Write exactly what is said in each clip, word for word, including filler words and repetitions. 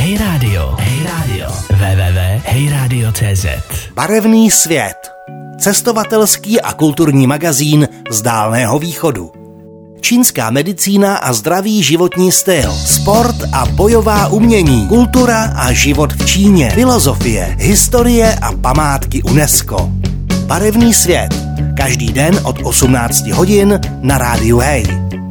Hej Radio, Hej Radio, w w w tečka hej radio tečka cé zet. Barevný svět. Cestovatelský a kulturní magazín z Dálného východu. Čínská medicína a zdravý životní styl, sport a bojová umění, kultura a život v Číně, filozofie, historie a památky UNESCO. Barevný svět. Každý den od osmnácti hodin na rádiu Hej.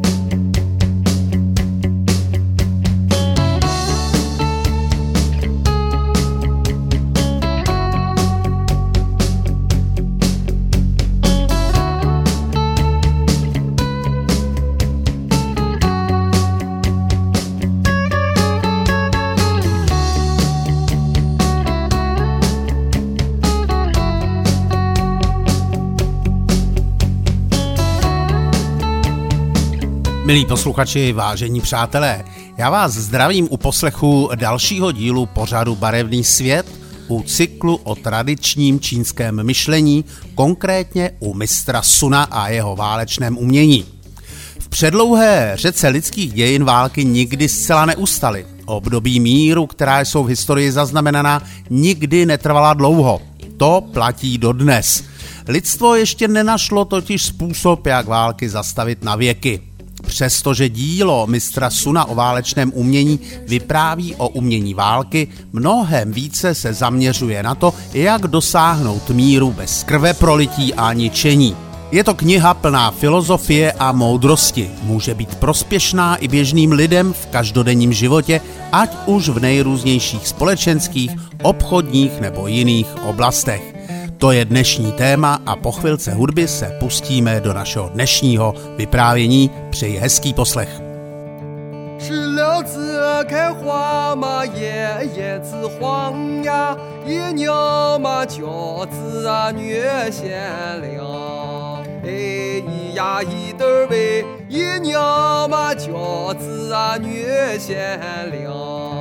Milí posluchači, vážení přátelé, já vás zdravím u poslechu dalšího dílu pořadu Barevný svět u cyklu o tradičním čínském myšlení, konkrétně u mistra Suna a jeho válečném umění. V předlouhé řece lidských dějin války nikdy zcela neustaly. Období míru, která jsou v historii zaznamenaná, nikdy netrvala dlouho. To platí dodnes. Lidstvo ještě nenašlo totiž způsob, jak války zastavit na věky. Přestože dílo mistra Suna o válečném umění vypráví o umění války, mnohem více se zaměřuje na to, jak dosáhnout míru bez krveprolití a ničení. Je to kniha plná filozofie a moudrosti. Může být prospěšná i běžným lidem v každodenním životě, ať už v nejrůznějších společenských, obchodních nebo jiných oblastech. To je dnešní téma a po chvilce hudby se pustíme do našeho dnešního vyprávění. Přeji hezký poslech. 石榴子开花嘛，叶叶子黄呀，一娘嘛饺子啊虐贤良。哎咿呀一得喂，一娘嘛饺子啊虐贤良。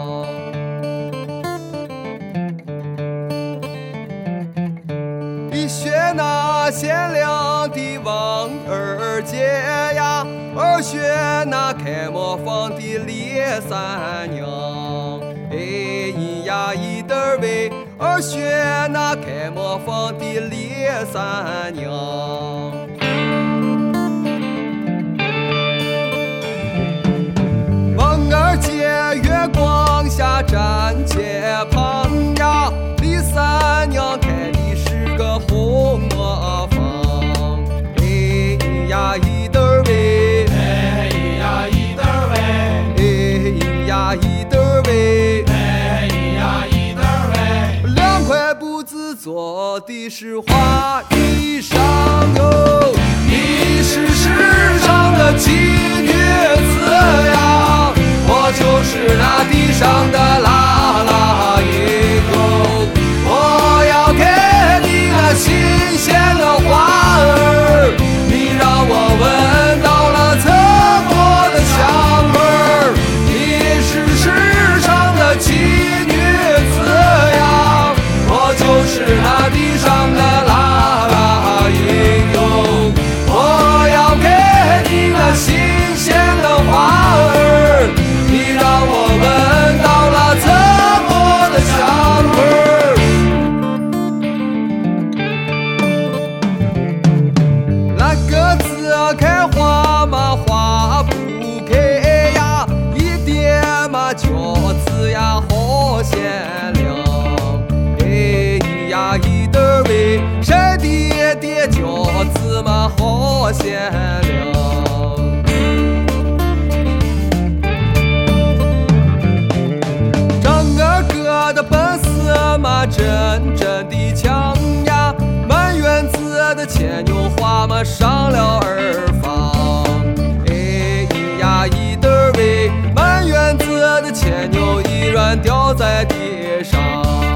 一学那贤良的王二姐呀，二学那开磨坊的李三娘。哎咿呀一得喂，二学那开磨坊的李三娘。王二姐月光下站街旁呀，李三娘开的是个红磨坊。哎咿呀一得喂， 哎咿呀一得喂， 哎咿呀一得喂， 哎咿呀一得喂。 两块布子做的是花衣裳哟，你是世上的奇女子呀，我就是那地上的啦啦一哟，我要给你那新鲜的花儿，你让我闻到了侧国的香味儿，你是世上的奇女子呀，我就是那地上的啦啦一哟，我要给你那新鲜的花儿，你让我闻到了侧国的香味儿。那个子开花嘛花不开呀，一点嘛饺子呀好鲜亮。哎咿呀一得喂，晒的的饺子嘛好鲜亮。张二哥的本事嘛真真的强呀，满园子的牵牛花嘛上了二房。哎咿呀一得喂，满园子的牵牛依然掉在地上。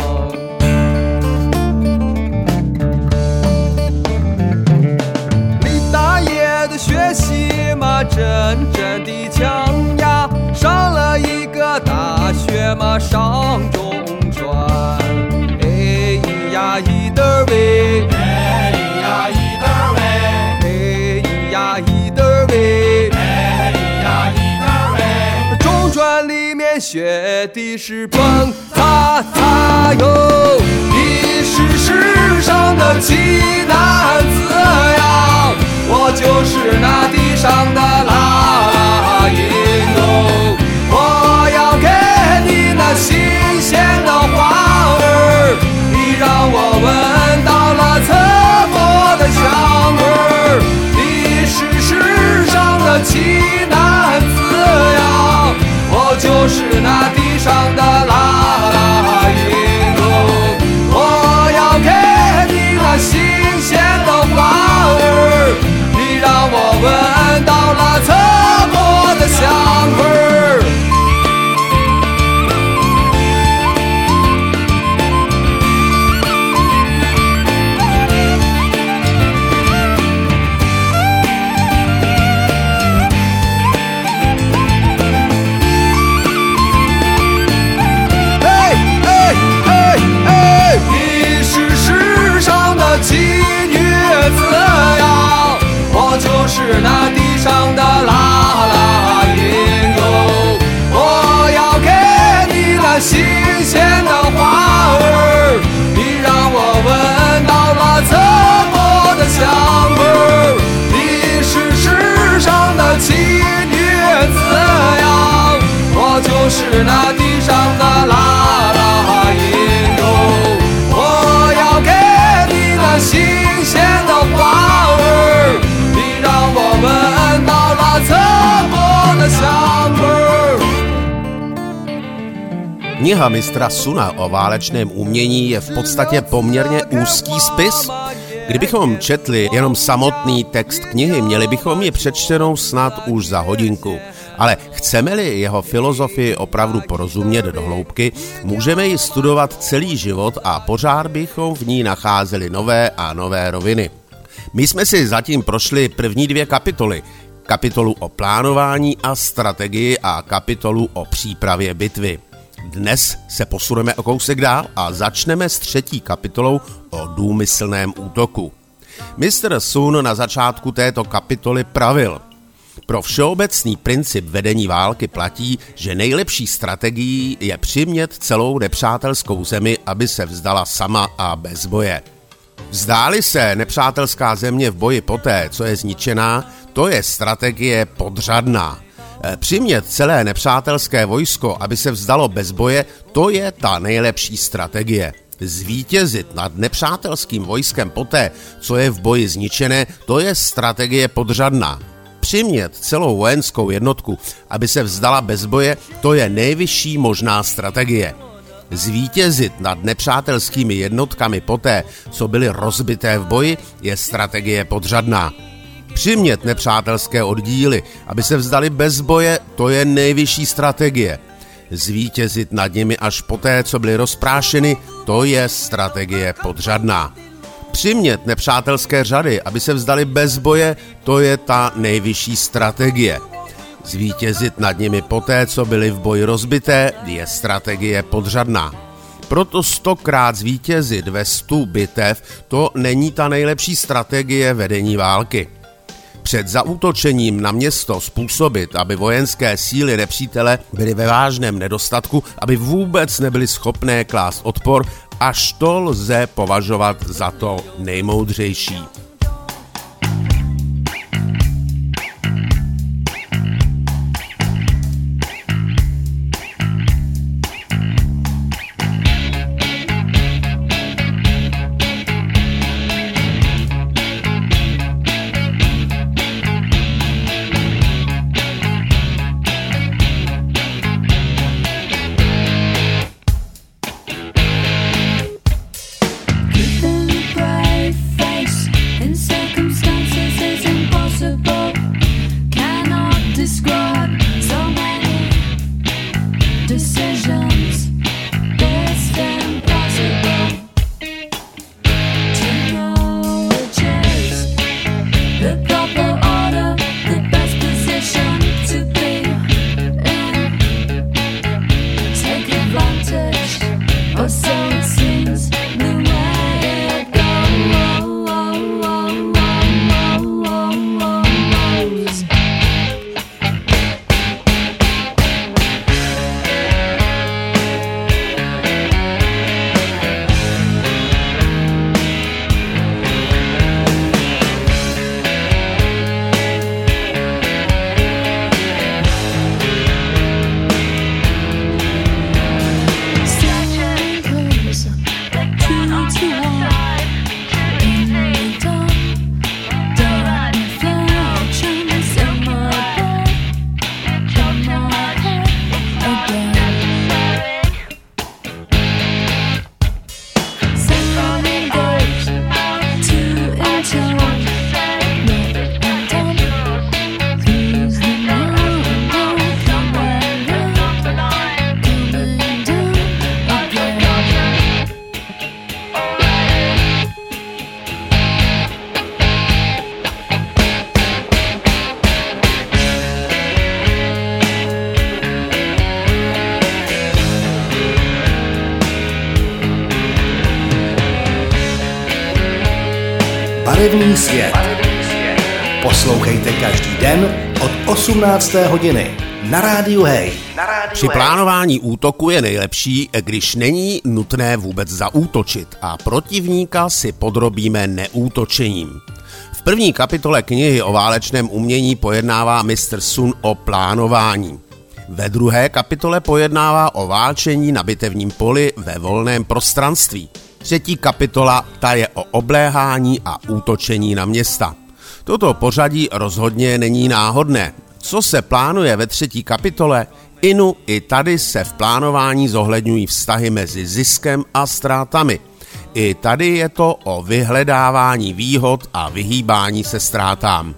李大爷的学习嘛真真的强呀，上了一个大学嘛上中专。哎咿呀一得喂， 哎咿呀一得喂， 哎咿呀一得喂， 哎咿呀一得喂。 中专里面学的是蹦擦擦哟，你是世上的奇男子呀，我就是那地上的拉印哟，我要给你那新鲜的花儿，你让我闻到了侧国的香味儿，你是世上的奇男子呀，我就是那地上的拉拉印哟，我要给你那新鲜的花儿，你让我闻到了侧国的香味儿。奇女子呀，我就是那地上的拉拉印哟，我要给你那新鲜的花儿，你让我闻到了侧国的香味儿，你是世上的奇女子呀，我就是那地上的拉拉印哟，我要给新鲜的花儿，你让我闻到了侧国的香味儿。 Kniha mistra Suna o válečném umění je v podstatě poměrně úzký spis. Kdybychom četli jenom samotný text knihy, měli bychom ji přečtenou snad už za hodinku. Ale chceme-li jeho filozofii opravdu porozumět do hloubky, můžeme ji studovat celý život a pořád bychom v ní nacházeli nové a nové roviny. My jsme si zatím prošli první dvě kapitoly. Kapitolu o plánování a strategii a kapitolu o přípravě bitvy. Dnes se posuneme o kousek dál a začneme s třetí kapitolou o důmyslném útoku. mister Sun na začátku této kapitoly pravil: pro všeobecný princip vedení války platí, že nejlepší strategií je přimět celou nepřátelskou zemi, aby se vzdala sama a bez boje. Vzdáli se nepřátelská země v boji poté, co je zničená, to je strategie podřadná. Přimět celé nepřátelské vojsko, aby se vzdalo bez boje, to je ta nejlepší strategie. Zvítězit nad nepřátelským vojskem poté, co je v boji zničené, to je strategie podřadná. Přimět celou vojenskou jednotku, aby se vzdala bez boje, to je nejvyšší možná strategie. Zvítězit nad nepřátelskými jednotkami poté, co byly rozbité v boji, je strategie podřadná. Přimět nepřátelské oddíly, aby se vzdali bez boje, to je nejvyšší strategie. Zvítězit nad nimi až poté, co byly rozprášeny, to je strategie podřadná. Přimět nepřátelské řady, aby se vzdali bez boje, to je ta nejvyšší strategie. Zvítězit nad nimi poté, co byly v boji rozbité, je strategie podřadná. Proto stokrát zvítězit ve stu bitev, to není ta nejlepší strategie vedení války. Před zaútočením na město způsobit, aby vojenské síly nepřítele byly ve vážném nedostatku, aby vůbec nebyly schopné klást odpor, až to lze považovat za to nejmoudřejší. Barevný svět. Poslouchejte každý den od osmnácté hodiny na rádiu Hej. Na rádiu Při plánování útoku je nejlepší, když není nutné vůbec zaútočit a protivníka si podrobíme neútočením. V první kapitole knihy o válečném umění pojednává mistr Sun o plánování. Ve druhé kapitole pojednává o válčení na bitevním poli ve volném prostranství. Třetí kapitola ta je o obléhání a útočení na města. Toto pořadí rozhodně není náhodné. Co se plánuje ve třetí kapitole, inu i tady se v plánování zohledňují vztahy mezi ziskem a ztrátami. I tady je to o vyhledávání výhod a vyhýbání se ztrátám.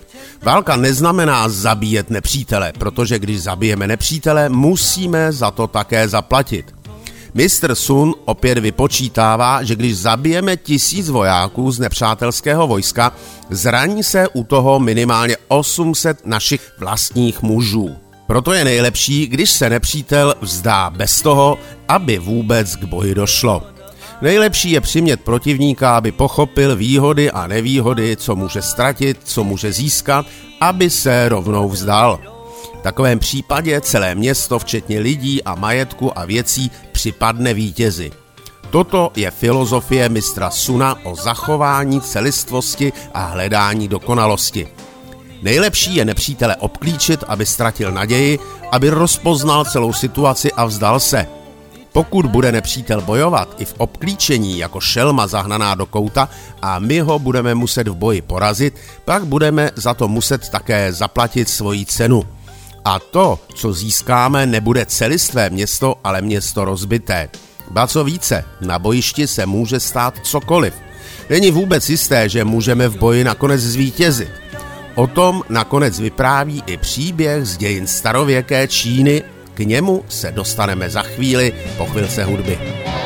Válka neznamená zabíjet nepřítele, protože když zabijeme nepřítele, musíme za to také zaplatit. mistr Sun opět vypočítává, že když zabijeme tisíc vojáků z nepřátelského vojska, zraní se u toho minimálně osm set našich vlastních mužů. Proto je nejlepší, když se nepřítel vzdá bez toho, aby vůbec k boji došlo. Nejlepší je přimět protivníka, aby pochopil výhody a nevýhody, co může ztratit, co může získat, aby se rovnou vzdal. V takovém případě celé město, včetně lidí a majetku a věcí, připadne vítězi. Toto je filozofie mistra Suna o zachování celistvosti a hledání dokonalosti. Nejlepší je nepřítele obklíčit, aby ztratil naději, aby rozpoznal celou situaci a vzdal se. Pokud bude nepřítel bojovat i v obklíčení jako šelma zahnaná do kouta a my ho budeme muset v boji porazit, pak budeme za to muset také zaplatit svoji cenu. A to, co získáme, nebude celistvé město, ale město rozbité. Ba co více, na bojišti se může stát cokoliv. Není vůbec jisté, že můžeme v boji nakonec zvítězit. O tom nakonec vypráví i příběh z dějin starověké Číny. K němu se dostaneme za chvíli po chvilce hudby.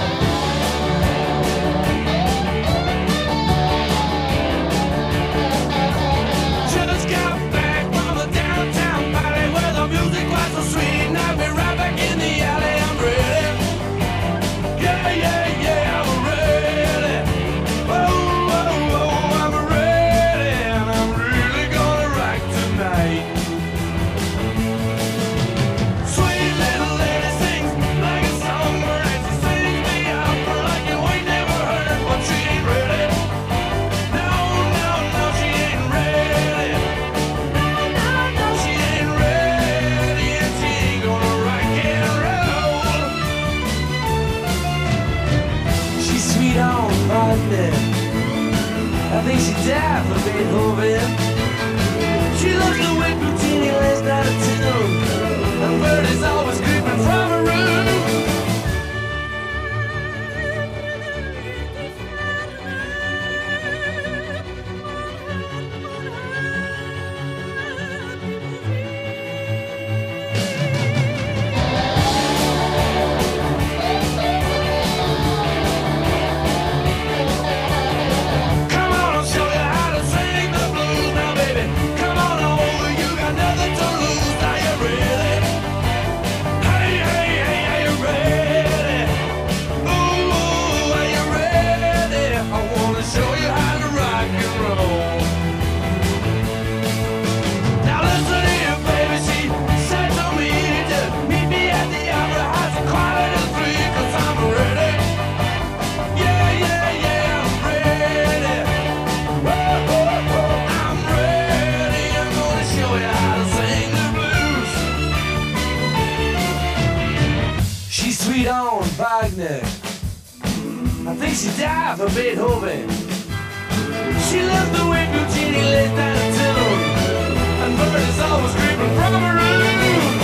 I think she died for Beethoven. She left the way Puccini laid down a tune, and birds always creeping from her room.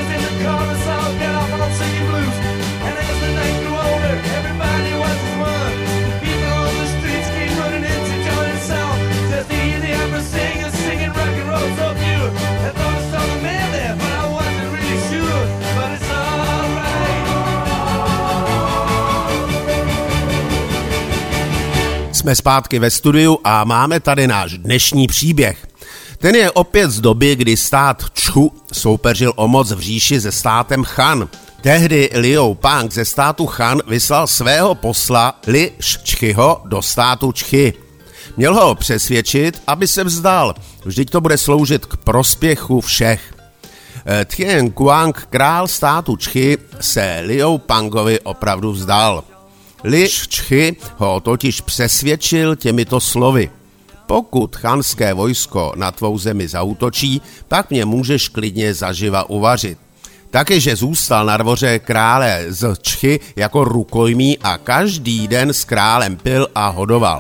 Singing blues, and as the night grew older, everybody was as one. Jsme zpátky ve studiu a máme tady náš dnešní příběh. Ten je opět z doby, kdy stát Čchu soupeřil o moc v říši se státem Chan. Tehdy Liu Pang ze státu Chan vyslal svého posla Li Ščchyho do státu Čchy. Měl ho přesvědčit, aby se vzdal, vždyť to bude sloužit k prospěchu všech. Tien Kuang, král státu Čchy, se Liu Pangovi opravdu vzdal. Li Ščchy ho totiž přesvědčil těmito slovy. Pokud chanské vojsko na tvou zemi zaútočí, pak mě můžeš klidně zaživa uvařit. Taky, že zůstal na dvoře krále z Čchy jako rukojmí a každý den s králem pil a hodoval.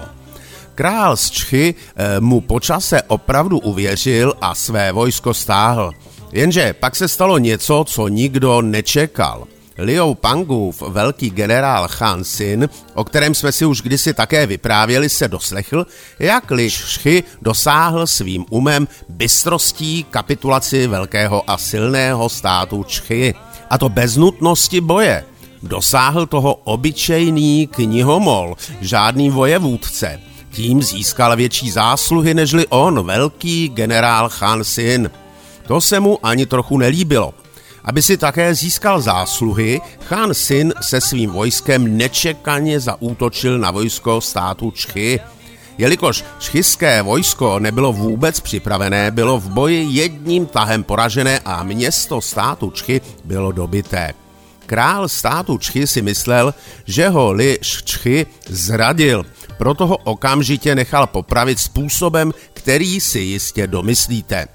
Král z Čchy e, mu po čase opravdu uvěřil a své vojsko stáhl. Jenže pak se stalo něco, co nikdo nečekal. Liu Pangův velký generál Han Sin, o kterém jsme si už kdysi také vyprávěli, se doslechl, jak Li Ščchy dosáhl svým umem bystrostí kapitulaci velkého a silného státu Čchy. A to bez nutnosti boje. Dosáhl toho obyčejný knihomol, žádný vojevůdce. Tím získal větší zásluhy nežli on, velký generál Han Sin. To se mu ani trochu nelíbilo. Aby si také získal zásluhy, Han Sin se svým vojskem nečekaně zaútočil na vojsko státu Čchy. Jelikož čchyské vojsko nebylo vůbec připravené, bylo v boji jedním tahem poražené a město státu Čchy bylo dobyté. Král státu Čchy si myslel, že ho Li Ščchy zradil, proto ho okamžitě nechal popravit způsobem, který si jistě domyslíte.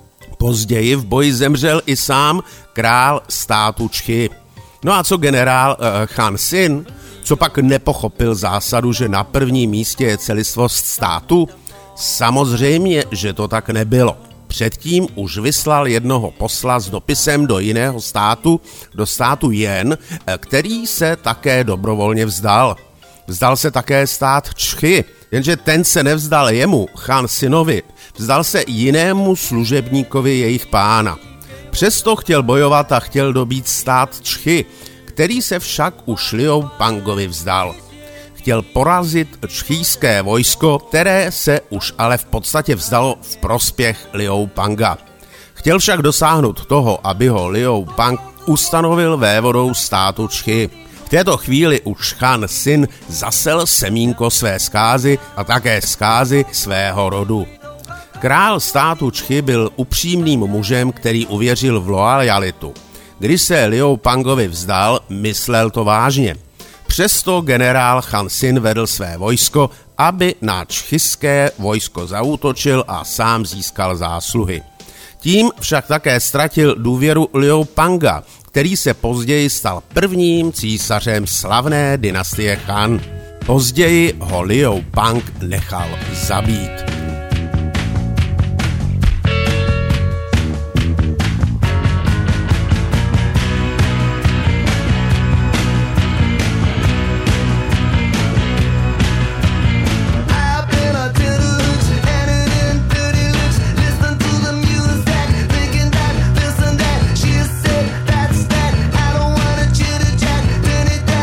Později v boji zemřel i sám král státu Čchy. No a co generál uh, Han Sin? Co pak nepochopil zásadu, že na prvním místě je celistvost státu? Samozřejmě, že to tak nebylo. Předtím už vyslal jednoho posla s dopisem do jiného státu, do státu Jen, který se také dobrovolně vzdal. Vzdal se také stát Čchy, jenže ten se nevzdal jemu, Han Sinovi, vzdal se jinému služebníkovi jejich pána. Přesto chtěl bojovat a chtěl dobít stát Čchy, který se však už Liu Pangovi vzdal. Chtěl porazit čchýské vojsko, které se už ale v podstatě vzdalo v prospěch Liu Panga. Chtěl však dosáhnout toho, aby ho Liu Pang ustanovil vévodou státu Čchy. V této chvíli už Han Sin zasel semínko své zkázy a také zkázy svého rodu. Král státu Čchy byl upřímným mužem, který uvěřil v loajalitu. Když se Liu Pangovi vzdal, myslel to vážně. Přesto generál Han Sin vedl své vojsko, aby na čchyské vojsko zaútočil a sám získal zásluhy. Tím však také ztratil důvěru Liu Panga, který se později stal prvním císařem slavné dynastie Han. Později ho Liu Pang nechal zabít.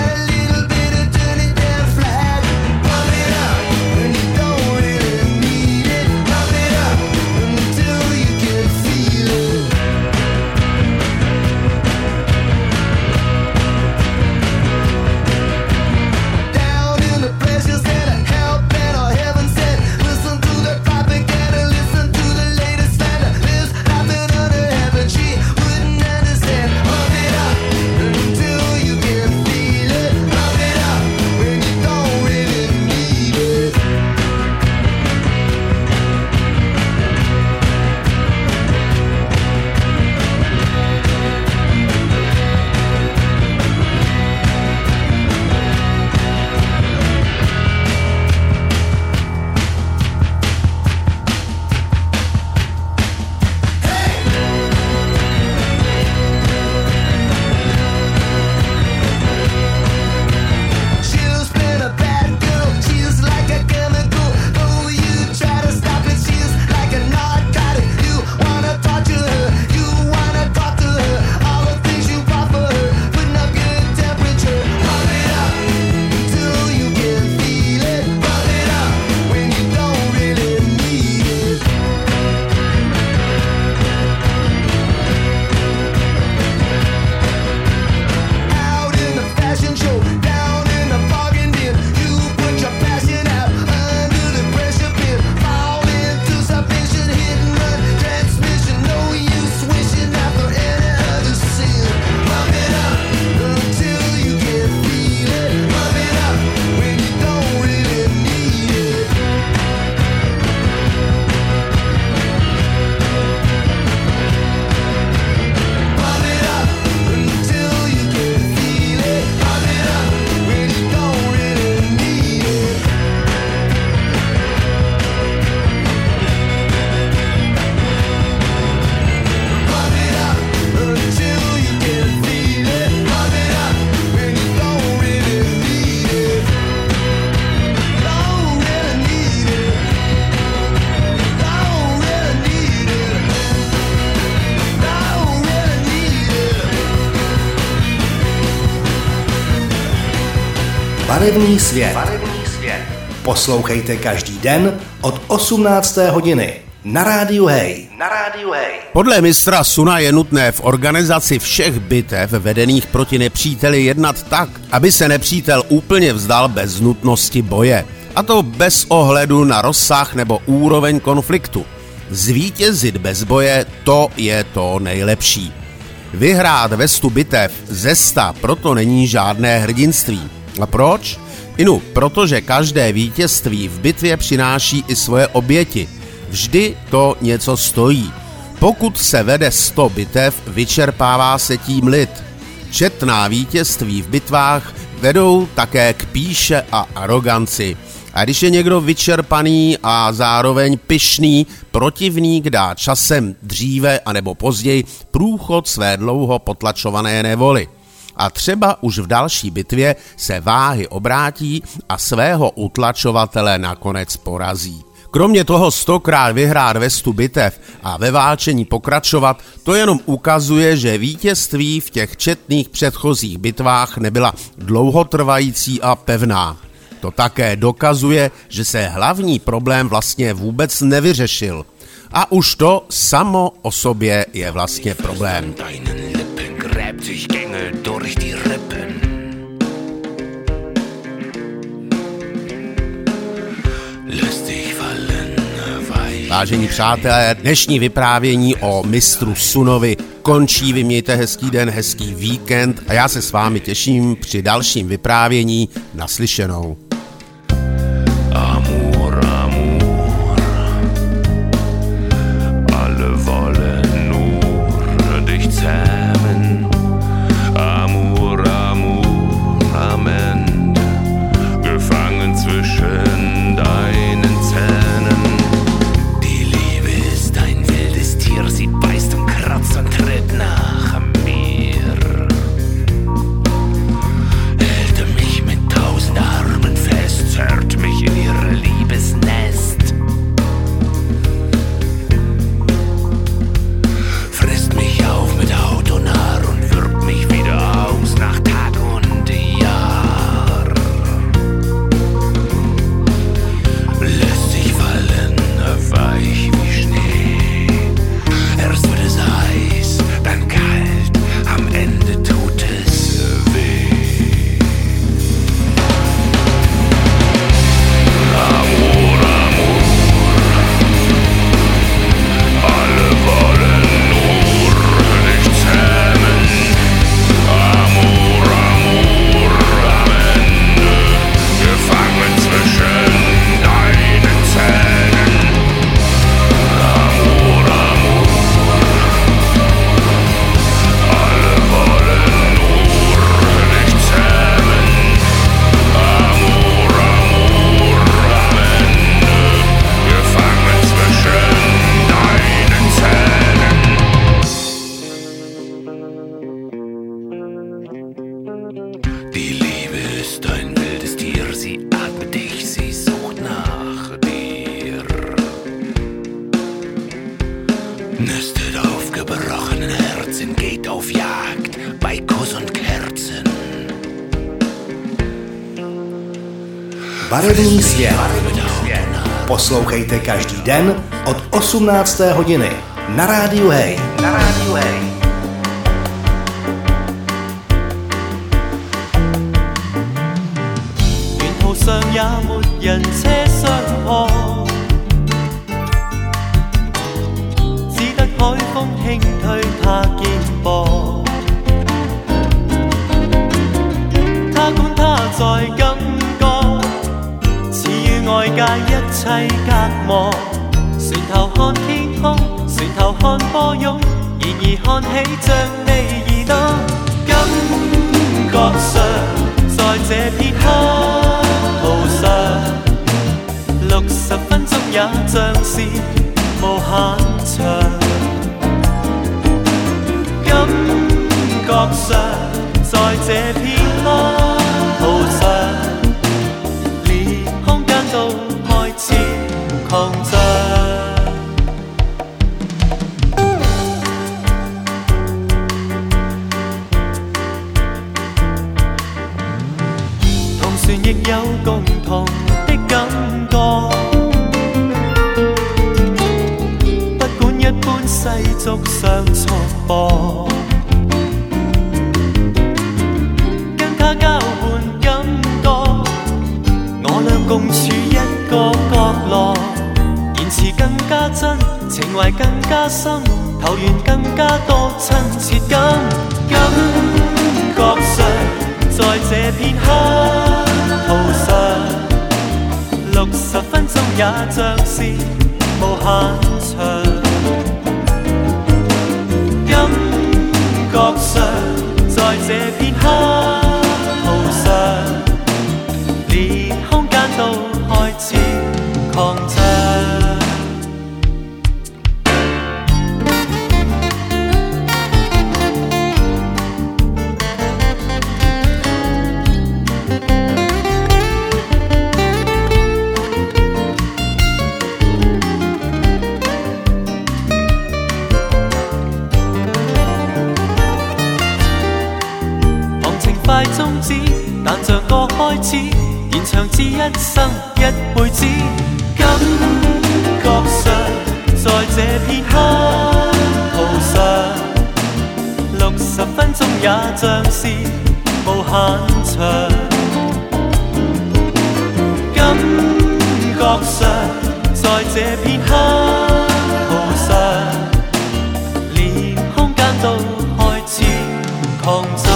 Me Barevný svět. Poslouchejte každý den od osmnácté hodiny na rádiu Hej. Na rádiu Hej. Podle mistra Suna je nutné v organizaci všech bitev vedených proti nepříteli jednat tak, aby se nepřítel úplně vzdal bez nutnosti boje. A to bez ohledu na rozsah nebo úroveň konfliktu. Zvítězit bez boje, to je to nejlepší. Vyhrát ve stu bitev ze sta proto není žádné hrdinství. A proč? Inu, protože každé vítězství v bitvě přináší i svoje oběti. Vždy to něco stojí. Pokud se vede sto bitev, vyčerpává se tím lid. Četná vítězství v bitvách vedou také k pýše a aroganci. A když je někdo vyčerpaný a zároveň pyšný, protivník dá časem dříve anebo později průchod své dlouho potlačované nevoli. A třeba už v další bitvě se váhy obrátí a svého utlačovatele nakonec porazí. Kromě toho stokrát vyhrát ve stu bitev a ve válčení pokračovat, to jenom ukazuje, že vítězství v těch četných předchozích bitvách nebyla dlouhotrvající a pevná. To také dokazuje, že se hlavní problém vlastně vůbec nevyřešil. A už to samo o sobě je vlastně problém. Vážení přátelé, dnešní vyprávění o mistru Sunovi končí. Vy mějte hezký den, hezký víkend a já se s vámi těším při dalším vyprávění. Naslyšenou. Amor, amor, alle wollen nur dich zähmen. Amor, amor, am Ende, gefangen zwischen deinen Zähnen. Die Liebe ist ein wildes Tier, sie beißt und kratzt und tritt nach mir. Hält mich mit tausend Armen fest, zerrt mich in ihr Liebesnest. Frisst mich auf mit Haut und Haar und wirkt mich wieder aus nach Tag und Jahr. Lässt sich fallen, weich wie Schnee. Erst wird es heiß, dann kalt, am Ende tut es weh. Amor, amor, alle wollen nur dich zähmen. Amor, amor, am Ende, gefangen zwischen deinen Zähnen. Amor, amor, alle wollen nur dich zähmen. Amor, amor, am Ende, gefangen zwischen deinen Zähnen. Die Liebe ist ein wildes Tier, sie atmet dich, sie sucht nach dir. Nistet auf gebrochenen Herzen, geht auf Jagd bei Kuss und Kerzen. Barevný svět. Poslouchejte každý den od osmnácté hodiny na rádiu Hej. Na rádiu Hej. 上也沒人車相看，只得海風輕推他肩膊。他管他在感覺，似與外界一切隔膜。船頭看天空，船頭看波湧，然而看起像你耳朵。感覺上，在這片刻。路上六十分鐘也像是無限長，感覺上在這片路上，連空間都開始擴張。同船亦觸上束縛，跟他交換感覺，我倆共處一個角落，言辭更加真，情懷更加深，投緣更加多親切感，感覺上在這片黑途上，六十分鐘也像是無限長，感覺上在這片黑途上，連空間都開始擴張。快終止，但像個開始，延長至一生一輩子。感覺上，在這片黑途上，六十分鐘也像是無限長。感覺上，在這片黑途上，連空間都開始擴張。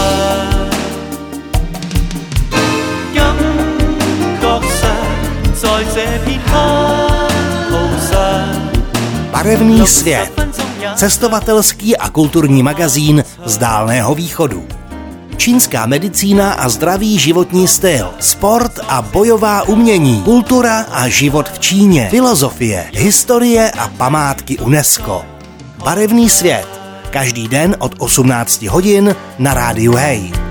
Barevný svět. Cestovatelský a kulturní magazín z Dálného východu. Čínská medicína a zdravý životní styl, sport a bojová umění, kultura a život v Číně, filozofie, historie a památky UNESCO. Barevný svět. Každý den od osmnácti hodin na rádiu Hej.